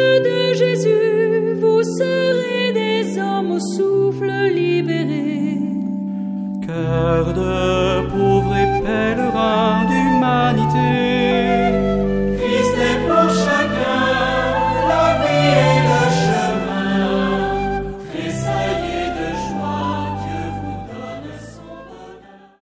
de Jésus, vous serez des hommes au souffle libéré. Cœur de